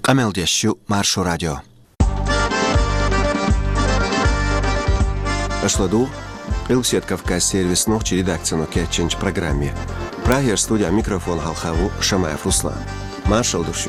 Qameldeshu Marşo Radyo. Ашладу Илсет Кавказ сервис ночи редакцию кетченч программе. Прагер студия микрофон Халхаву Шамаев Руслан. Маршал душу.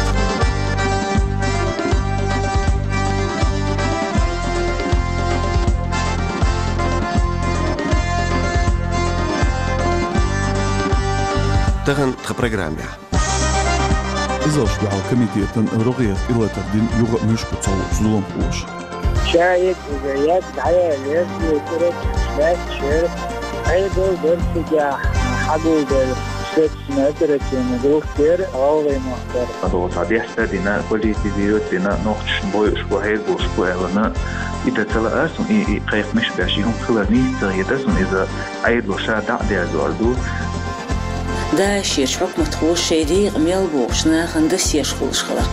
Таган в программе. إذا комитета رغيت إلى تقديم يوغا مش بتصو ظلم قوش. شايد إذايات دعاية الناس يكرت ناس شرط أيضا درسجة حبوا بالست سنترة مدروف كير أولي مختار. هذا صديح سدينا كل تديرتنا نقش بويش وهيك وشكوهنا إذا تلا أسون قيق مش بعشيهم خلاني تغيتسون إذا عيد وشادع ديازوردو. دا شيش حكم تخوش شيدي غميل بوغشنا خندس يشخلش خلا.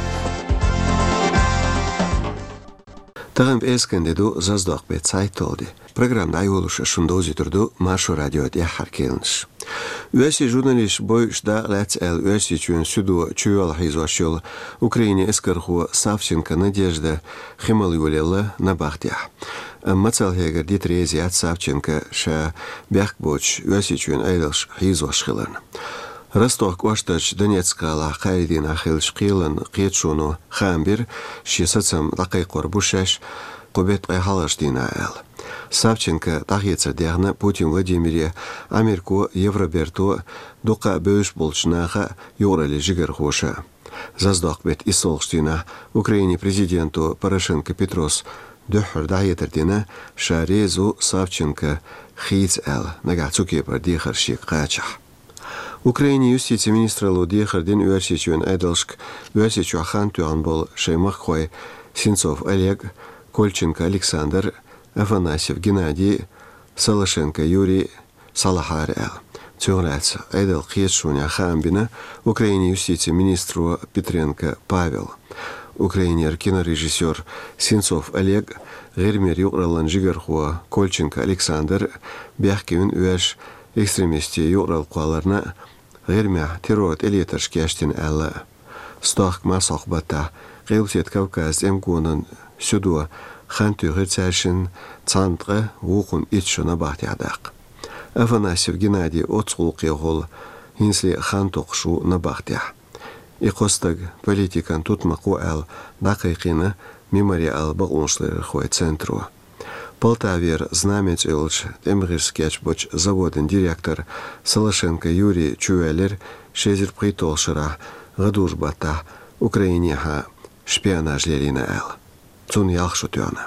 Таган эскендеду заздак бе цайтолди. Программа айолуша шундози турду Маршо Радио де харкелнш. Уэси журналист бойшда лец эл уэси чуен сюду чуял хизошел Украине эскарху Савченко Надежда Хималюлела на бахтях. Мацалхегер дитрези от Савченко ша бяхбоч уэси чуен эйлш хизошхилан. Росток Оштач Донецкала Хайдин Ахилш Қилан Қетшуну Хамбир Шисацам Лақай Қорбушаш Қобет Қайхалаштина әл. Савченко тағетсір дяғна Путин Владимире Америку Евроберту Дуқа бөш болчынаға юрали жігір хоша. Заздақ бет Исолштина Украине президенту Порошенко Петрос Дөхір дағетірдені Шарезу Савченко Хиц әл Нагацуке бардихар шик қачах. Украине юстиция министра Лудехардин Уэрсичуэн Айдалшк Уэрсичу Ахантуан был Шеймах Хой Синцов Олег Кольченко Александр Афанасьев Геннадий Салашенко Юрий Салахар Эл. Тюрнец Айдал Кьетшуня Хамбина Украине юстиция министру Петренко Павел. Украинер кинорежиссер Синцов Олег Гермер Юралан Жигархуа Кольченко Александр Бяхкевин Уэш экстремисти юрал куаларна гермя террорт элиташкештин элла стах масахбата геусет Кавказ эмкунан сюду ханту герцашин цантра вукун итшуна бахтядак Афанасьев Геннадий оцулкигол инсли хантокшу на бахтя икостаг политикан тутмаку эл дакыйкина мемориал багуншлер хой центру Полтавер Знамец Илч, Эмгирскеч боч заводен директор Салашенко Юрий Чуэлер, Шезер Притолшера, Гадужбата, Украиниха, шпионаж Лерина Эл. Цун ялхшутёна.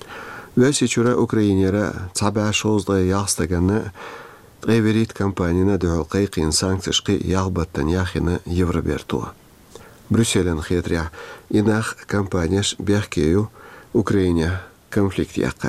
Уэсичура Украинера цаба шозда яхстаганна эверит компанияна дөхөлкайкин санкцияшкы ялбаттан яхина Евроберту. Брюсселен хетря инах компанияш бяхкею Украине конфликт яққан.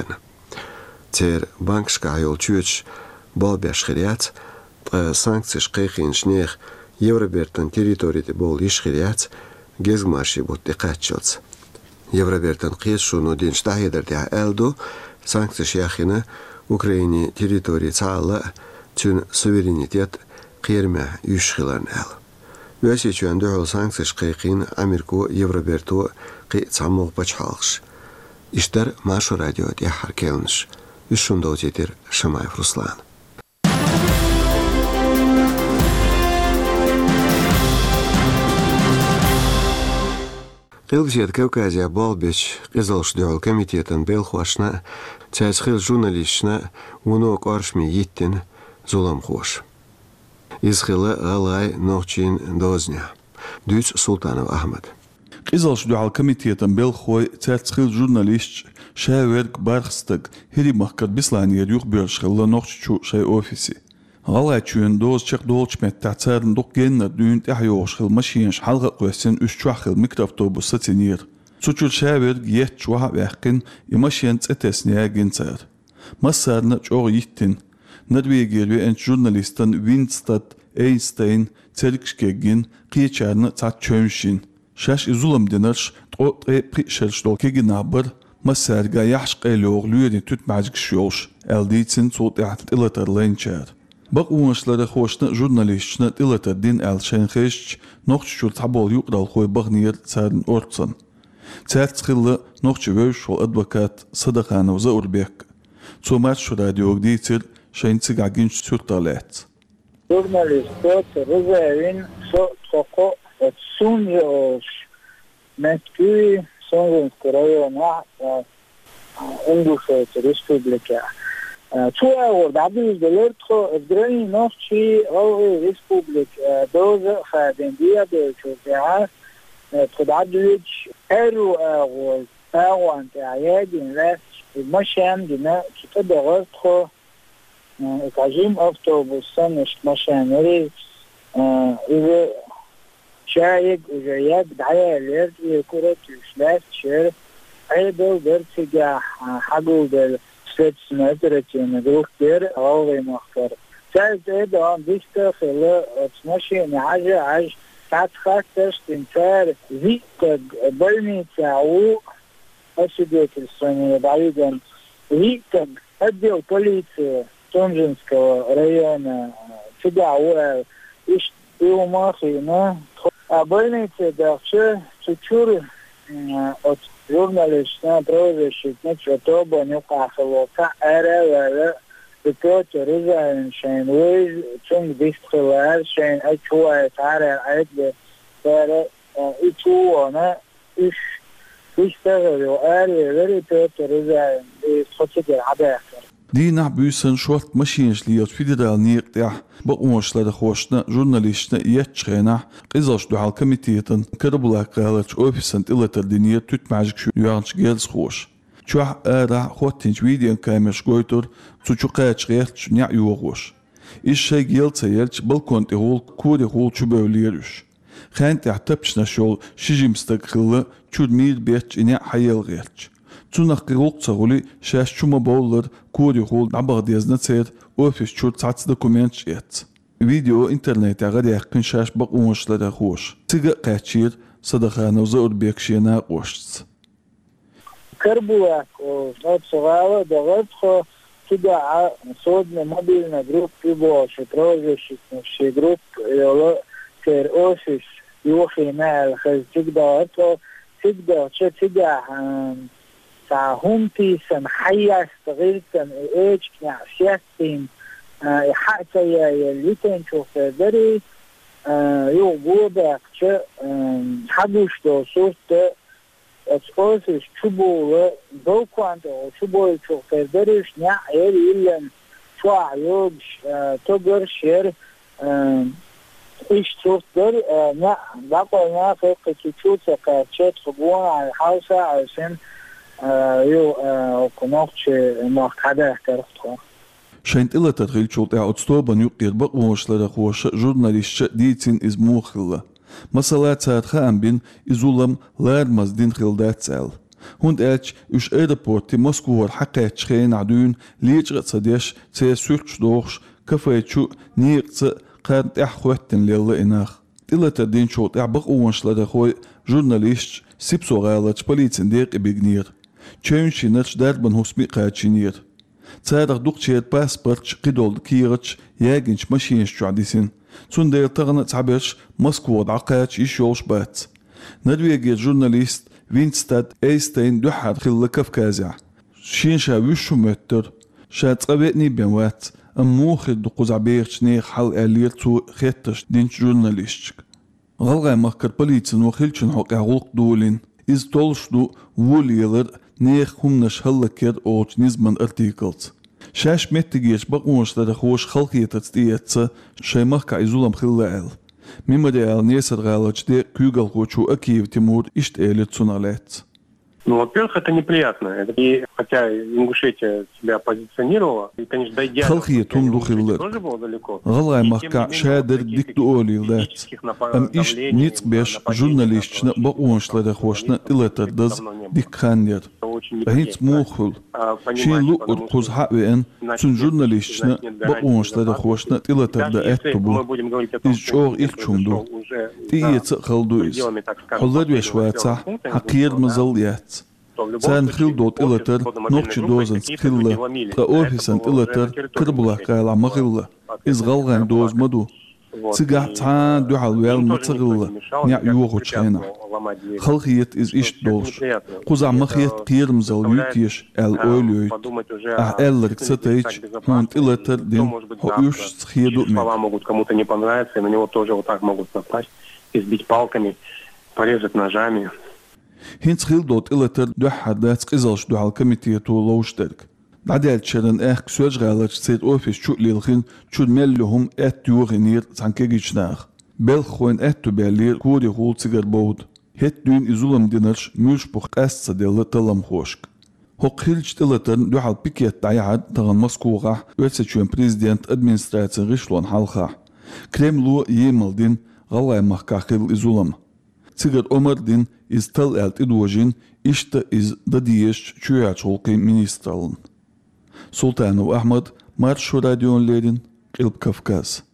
Тер банкшка айол чуч бол бяшхирият санкцияш қайқиншнех Евробертан территорияте бол ишхирият гезгмарши бут диқатчылц. Евробертан қиетшуну динштахедерде элду санкцияш яхина Украине территории цаала тюн суверенитет қирме юшхилан эл. Уэси чуан дөхөл санкцияш қайқин Америку Евроберту қи цамуq бачхалш. İşler Marşo Radyo diye harkelniş. Üçüncü ojedir Şamayev Ruslan. Qilvjet Kavkazia Bolbeç Qizilşdöl komiteten belxoşna çaçxil jurnalistna unu qarşmi yittin zulam xoş. İzxili Alay Noqchin Doznya. Düz Sultanov Ahmed. Qizilşdöl komiteten belxoy çaçxil jurnalist Şaverk Barxstag heri mahkad bislaniyer yuq bölşxilla noqçu şay ofisi. Alay çün doz çıq dolçmet taçarın doqgenna dün tahyoşxil maşinş halqa qoysin üççuaxil mikroavtobus satinir. Suçul Şaverk yet çuha vaqin imaşin etesniya ginçar. Masarna çoğ yittin. Norvegiya en jurnalistan Winstad Einstein Telkskegin qiyeçarna tat çömşin. Şaş izulam denarş o prişelşdol keginabar مسارجا يحشق لوغ لوري توت ماجك شوش الديتسن صوت يعطل ترلينشار بقومشلره خوشنا جورناليستنا تلت الدين الشين خيش نوخش شو تعبول يقرأ خوي بغنير سادن أورتسن تسات خلا نوخش ويش والأدوكات صدقانة وزور بيك تومات شو راديو جديد شين تسقعين سورتالات Журналистот Розавин Соко Суньош Метки Сонжинского района Ингушской республики. Чуя дабиз делертхо эдграни нохчи Алгы республик доза хадендия дечуя тхададвич эру агол агуан таядин лас машин дина китабагартхо Кажим автобуса наш машинери إذا شايق وجايق دعاية ليرد يكورت يشلاس شير عيدو برتجا حقو دل سلت سنترتي ندروك دير غاوي مختار سالت إيدا عن ديشتا خلا تمشي نعجة عج تعت خاستش تنتار زيتك بلني تعو أسدوك الصينية بعيدا زيتك أديو بوليسية Сонжинского района Фидауэ иш Иумахина больница дальше чучур от журналиста прозвище Нечотоба Нюкахалока Эревеле Бекот Ризайн Шейн Уиз Чунг Дистхилер Шейн Ачуэ Таре Айдле Таре Ичуона Иш Иштагелю Эревеле Бекот Ризайн Исхотигер Абехер دي نعبوسن شوط ماشينش ليات فيدرال نيقتع بقومش لدى خوشنا جورناليستنا يتشغينا قيزاش دو حالكميتيتن كربولا قالت اوفيسن تلت الدنيا تتمعجك شو يوانش جيلز خوش چوح آرا خوتنج ويديان كامش قويتر تسوچو قايتش غيرتش نيع يوغوش إيش شاي جيلت سيالتش بلكون تهول كوري هول چو بوليروش خان تحتبش نشول شجي مستقخلة چود مير بيتش إنيع حيال غيرتش تونخ قلق تغولي شاش شوما بولر كوري هول نعبغ ديزنا تسير اوفيس شور تسعت دوكومنت يات فيديو انترنت غادي يحقن شاش بقومش لدى خوش تيغا قاتشير صدقانا وزور بيكشينا قوشت كربواك ونوت صغالة دغتخو تيغا صودنا مобильный групп يبوش تروزش شي групп يولو تير اوفيس يوخي مال خز تيغا هم تيسن حيا استغلتن ايش كنا سياسين حتى يليتن شوف دري يو بوبك چه حدوش دو سوست اسپوسش چوبو دوکوانت چوبو شوف دريش نع يلن شوا يوش توغر شير ايش شوف در نع باقو فوق تشوت كاتشت خبون على الحوسه عشان يو كنوخش مؤخذة احترفتها شاين إلا تدخل شوط أوتستوبا نيقير بقوش لدى خوش جورناليست ديتين إز موخلة مسألة ساعت خام بين إزولم لار مزدين خلدات سال هند أتش إش إيربورتي موسكوور حقيت شخين عدون ليجغت صديش سيسوكش دوخش كفايتشو نيقت قارنت أحخوتن ليلا إناخ إلا تدين شوط بقوش لدى خوي جورناليست سيبسو غالتش بوليتين ديق إبيغنير تشينشي نتش داربن هوسمي قاتشينير تسارق دوقشيت باسبورتش قيدول كيرتش ياجنش ماشينش جعديسين تون دير تغنى تعبش مسكوود عقاتش يشيوش بات ندويجي جورناليست فينستاد ايستين دوحاد خلا كفكازع شينشا وشو متر شات قبيتني بيوات اموخد دقوز بيرتش نيخ حل الير تو خيتش دينش جورناليستك غلغي مخكر بوليتسن وخيلشن حق غلق دولين إز تولشدو ووليلر نيخ همنش هلكير اوش نزمن ارتيكلز شاش متجيش بقوش لدى خوش خلقية تستيتسا شاي مخكا إزولم خلال مما ديال نيسر غالج دي كيوغل خوشو أكيف تيمور إشت إيلت سونالات Ну, во-первых, это неприятно. И хотя Ингушетия себя позиционировала, и, конечно, дойдя خلقية تندخل тоже было далеко. غلاي مخكا شادر ديك دولي لات أم إشت نيتس بيش جورناليستنا بقوش لدى خوشنا إلتر دز ديك خانير هيت موخل شين لو أرقوز حقوين سن جورناليستنا بقوش لدى خوشنا إلتر دا أكتبو إز جوغ إلتشون دو تيجي تقل دويز حلد ويشوات صح حقير مزليات Цан хилдот илатер нохчи дозен скилла та офисан илатер кырбула кайла махилла изгалган доз маду цигах цан духал вел мацгилла ня югоч хена خلقيت إز إيش دولش قوزع مخيت قيرمزل يوتيش ال أوليويت أهلك ستايش هونت إلتر دين هوش سخيدو مي могут кому-то не понравиться, и на него тоже вот так могут напасть, избить палками, порезать ножами. هين سخيل دوت إلتر دو حدات قزلش دو هالكميتيتو لوشترك بعدال شرن اخ سوج غالج سيد اوفيس شو ليلخين شو ملهم ات يوغنير سانكيجيشناخ بلخوين اتو بالير كوري هول سيجر بود هت دين إزولم دينرش مشبخ قصة ديال تلم خوشك هو قيلش تلتن دو حال بيكيت دايعاد تغن مسكوغة ويتسجون بريزيدنت ادمنستراتين غشلون حالخا كريملو يمل دين غلاي محكاقيل إزولم تيجر عمر دين إز تل الت إدوجين إشتا إز داديش شويات شولقي مينيسترالن سلطانو أحمد مارشو راديون ليرين قلب كافكاز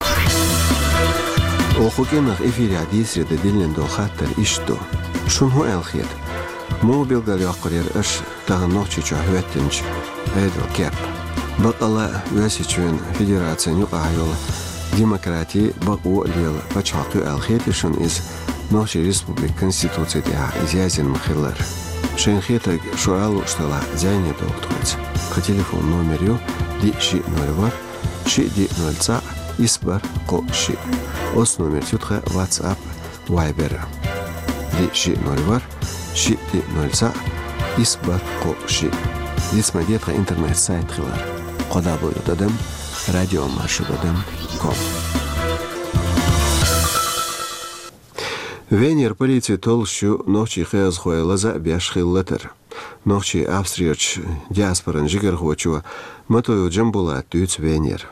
Охукенах эфире адисреда дилендо хаттер ишто. Шунху элхет. Му билгал яқырер эш тагын нохчи чахветтинч. Эдо кеп. Бақала весичуен федерация нюқайола. Демократии бақу лел пачақы элхетишен из нохчи республик конституции деа изязен махиллер. Шенхетаг шуалу штала зайне доктруц. По телефон номерю ди-ши 0 ши-ди-0 Испар Коши. Ос номер тютха WhatsApp Viber. Ди-ши 0 ши-ди-0 Испар Коши. Дисмадетха интернет-сайт хилар. Қодабу дадам радиомашу.com. Венер полиции толщу ночи хэзхуэла за бяшхиллетер. Ночи австриоч диаспоран жигархуачуа матою джамбула тюц Венер.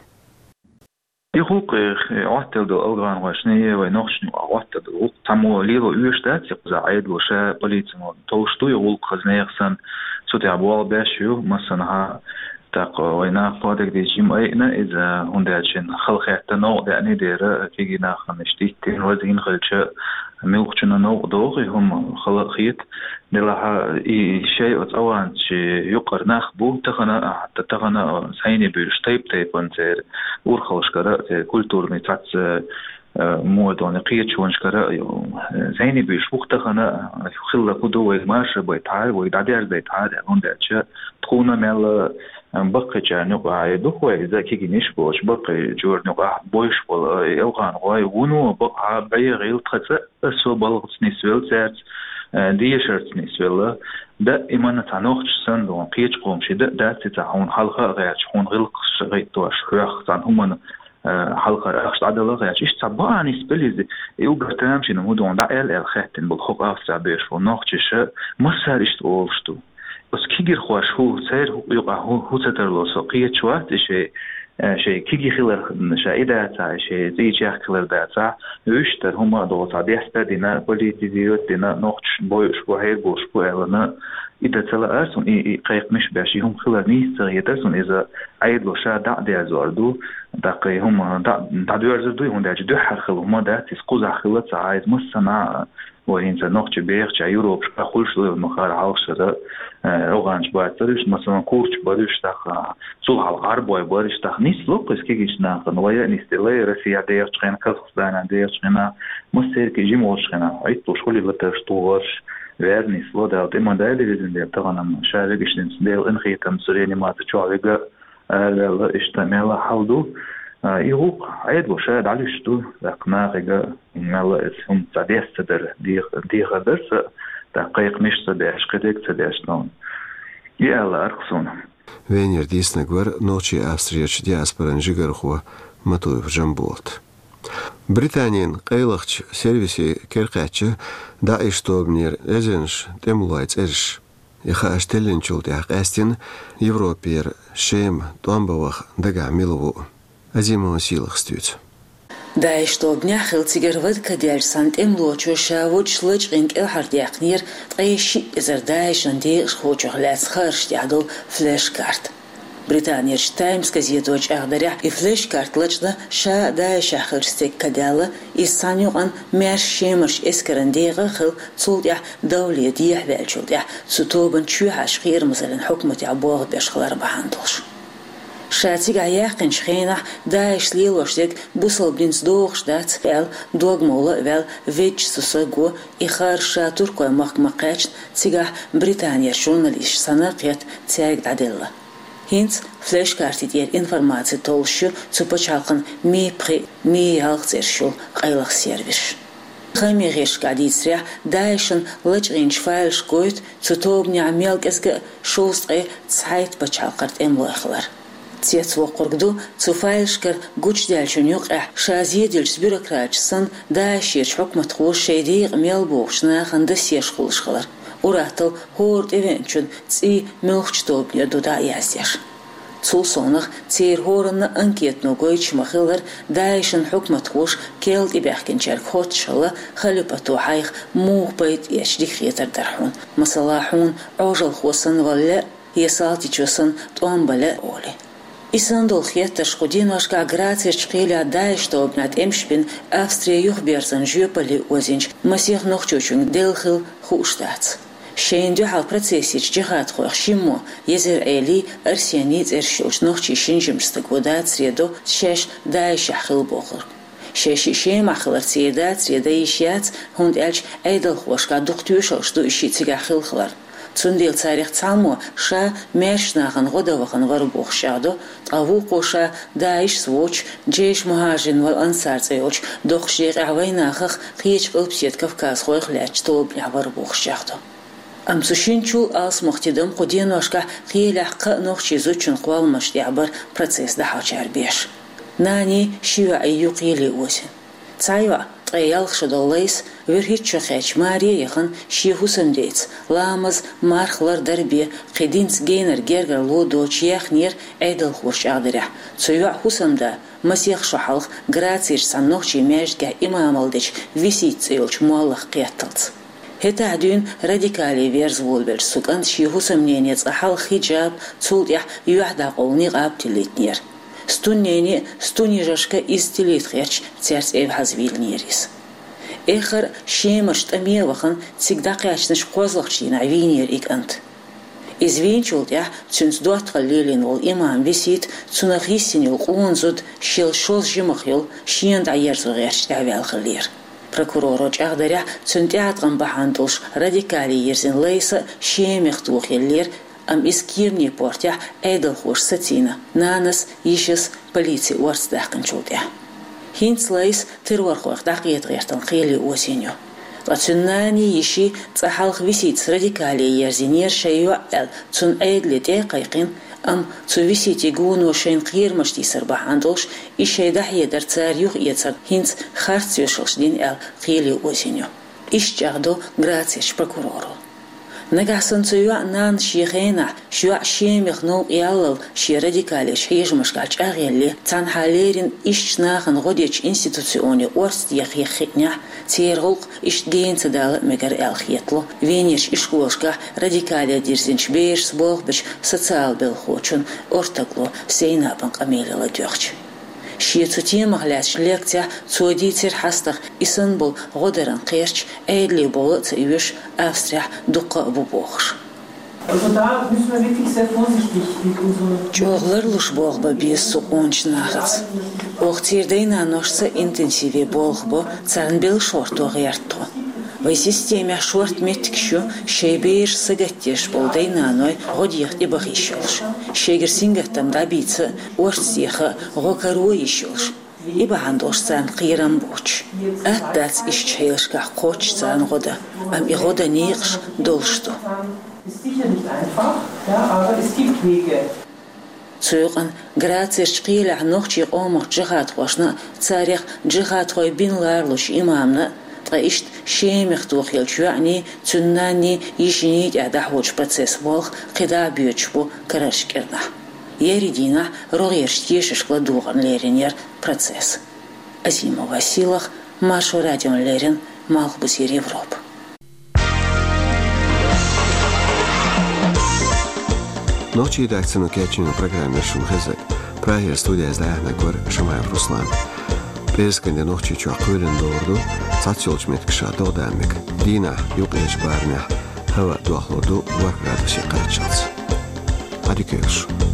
يخوق عطل دو ألغان وشنية ونخشن عطل دو تامو ليلو يشتات يقزع عيد وشا بليتنا توشتو يقول خزنيخسن سوتي عبوال باشيو مثلا تاق وينا قادك دي جيم اينا إذا هنداتشن خلقيت نوع دعني ديرا كيجينا خنشتيتين وزين خلشا ملقشنا نوع دوغي هم خلقيت دلها شيء أتوان شيء يقر نخبو تخنا حتى تخنا سيني بيرشتيب تيبان تير ورخلش كرا كولتورني تاتس مودون قيتش ونشكرا زيني بيشبوخ تخنا خلا كدو ويماش بيتعال ويدعدير بيتعال هنداتشا تخونا مال بقى جانوق عيدو وإذا كي نشبوش بقى جور نوع بويش ولا يلغان غاي ونو بقى بيغيل تخزق سو بلغتني سويل زارت ديشرتني سويل دا إيمان تانوخش سندون قيتش قومشي دا تتعون حلقة غيرش هون غلق غيتوش خيخ تان همان حلقة أخش عدلا غيرش إيش تبعني سبليزي يوغر تامشي نمودون دا الخاتن بالخوق أفسع بيش ونوخش مسار إشتغولشتو بس كيجي خوش هو سير يقع هو تدرلو سقية شوات شيء كيجي خلر شايدة تاع شيء زي جاه خلر داتا يشتر هما دوت عديح تدينا بوليتي ديوت دينا نقش بوش بوهير بوش بوهلنا إذا تلا أرسون قيق مش باشي هم خلر نيستر يترسون إذا عيد لو شا دع دي أزواردو دقي هم دع دو أرزدو هم داج دو حرخل هما دا تسقوز عخلة عايز مصنع وهين نقش بيخ يوروب خلش المخار عاوشة أوغانش باترش مثلا كورش بارش تاخ صلح الغرب ويبارش تاخ نيس لوقس كيجيش ناخن ويا نيستلاي رسيا ديرش خنا كازخستان ديرش خنا مستر كيجي موش خنا عيط شغلي لتشتوغش ويرنيس ودا تما دايلي دي تاغنا شاركش ندير انخيتم سريني ما تشوغا لا اشتمل حوضو يروق عيد وشاد عليش تو دقناغا مالا اسهم تدير دير درس دقيق مش تداش قدك تداش نون يلا أرقصون Венер диснагвар ночи австриоч диаспоран жигархуа матуев жамболт. Британиян қайлахч сервиси керқачы да иштобнер эзенш темлайц эрш. Иха аштеленчул дяқ әстен Европер шем туамбавах дага милову. Азимова силах стюц. Да, что обняхил цигерват кадяж сантем лочо шавуч шлыч инкел хардяхнир тайши изердайш анди шхочо хляс харш ядл флеш-карт. Британия Таймс газеточ ағдаря и флеш картлачна ша да шахырстек кадала и санюган мерш шемерш эскарандега хил цулдя даули дия велчулдя сутобан чуhаш غير مثلا حكمة عبوغ بيشخلار بحندلش شاتيق عياقن شخينة دايش ليلوشتك بوصل بلينز دوغش دات فعل دوغ مولا فعل فيج سوساقو إخار شاتور كوي مقاچن تيغا بريطانيا جورناليش ساناقيت تياق عدلة هينت فلاش كارتي ديال انفرماتي تولشو تبچالقن مي هالغتيرشو قايلغ سيرفيش خامي غيش قاعد يسرع دايشن لجغين شفايلش قويت تطوبني عميالك اسك شوستغي تسحيت بچالقرت املاخلر تيت وقرقدو تفايلشكر قوش دالشن يقع شازيه ديلش بيروكراتشسن دايشيرش حكمة خوش شيديق ميلبوغش ناخن دسيش خلشخلر وراتل هورد ايفنتشن تسي ملخش توبني دودا يازيش Цул сонах цейр хорынна анкетну гойч махилар дайшын хукмат хуш келд ибяхкинчар хотшала халипату хайх мухбайт яшдихетар дархун масалахун ожал хосан валла ясалти чосан томбала оли Исандол хетташ худинашка грацер чхиля дайш тобнат эмшпин Австрия юхберзан жёпали озинч масих нохчучун делхил хуштац شيندو حال процессич جهات خوخ شيمو يزر إلي أرسيانيت إرشوش نوخشي شنجم ستقودات سريدو شاش دايش حخل بوخر شاشي شيم حخلر سيدات سريدا يشيات هند ألش أيدل خوشكا دكتوش أشتو إشي تيغا خل خلر تسنديل تاريخ تعمو شا ماشناغن غدا وخن وربوخ شادو أو قوشا دايش سووش جيش مهاجن والأنصار زيوش دوخشيغ عويناخخ خيش قلبسيت كفكاز خوخ لاتش طوب وربوخ شادو أمسوشينشول آس مختدم قدين واشكا خيلح قنوخ شيزو چون قوال مشتي عبر процесс دحاچار بيش ناني شيوا أيو قيلي وزن تايوا طيال خشدالليس ورهيت شخيش ماريا يخن شيهو سنديت لامز مارخلر دربي قدينس جينر جيرغر لو دوچ يخنير ايدل خوش عدرح تايوا حسمدا مسيخ شحلخ грациш саннохчи межга имамалдич висит цейлч муаллах قيتلت هتا عدين راديكالي فيرز وولبر سوكان شيهو سمنيني صحال خجاب توليح يوحدا قولني غاب تليتنير ستوني جاشكا استليت خيرش تيرس ايب حزبيل نيريس اخر شيمرشت امير وخن تيقداقي عشنش قوزلخشين عوينير ايك انت إزوين شولتيح تنس دوات قليلين والإمام بسيت تنخيسيني القونزود شيل شوز جمخيل شيند عيرزو غيرش تعويل خلير Прокуророч ағдаря цунтиатған бахандылш радикали ерзен лейса шемехтух еллер ам искирни портя эйдл хуш сатина нанас ишес полиции уарцдахкан чултя. Хинц лейс тырвархуах дақиет ғертан қели осенью. Лацуннани иши цахалх висит радикали ерзенер шайва әл цун эйдлете қайқин أم تسويسيتي جون وشين قير مشتي سربح عندوش إيش يدحي درتار يوغ يتصر هنس خارت يوشلش دين أل قيلي وزينيو إيش جاغدو غراتيش بروكورورو نجحسن تسويا نان شيخينا شوع شيمخ نو يالل شي راديكاليش هيج مشكالش أغيلي تان حاليرين إيش ناخن غوديش إنستيتوسيوني ورست يخيخينيا تيرغلق إيش جين تدال مجر الخيطلو وينيش إيش قوشكا راديكاليا ديرزينش بيش سبوغ بش سوциал بالخوچون أرتقلو سينا بنق أميلي لديوخش شيتو تيمغ لاش ليكتيا توديتير حستخ إسنبول غدران قيرش أيدلي بولت يوش أفستريا دقا بوبوخش Чоғлар луш болғба бес суқонч нағыз. Оқтирдейна ношса интенсиве болғбо царнбел шорту ғярту. В системе шорт меткшу шейбейш сагаттеш болдейна ной годиях и бахищелш. Шегер сингаттам добиться орстиха ғокару ищелш. И бахандош цан қирам боч. Аттац ишчейлшках коч цан года. Ам и года нейхш долшту. Ist sicher nicht einfach, ja, aber es gibt Wege. Цуйган грациш қиля нохчи омох джихад хошна царих джихад хой бин ларлуш имамна траишт шемих тухилч яни цуннани ишнит адахвоч процесс волх қида бючбу карашкерна еридина рогерштешиш кладуган леринер процесс Азима Василах Машу Радион Лерин Малхбусир Европа. Ночи редакцию кечину программе Шумхезек. Прахер студия издания Гор Шамаев Руслан. Пересканде ночи чуакуйлен дорду, цацёлчмет кша додамик. Дина юклеч барня. Hava duaxlordu var gradasi qayçals. Hadi görüş.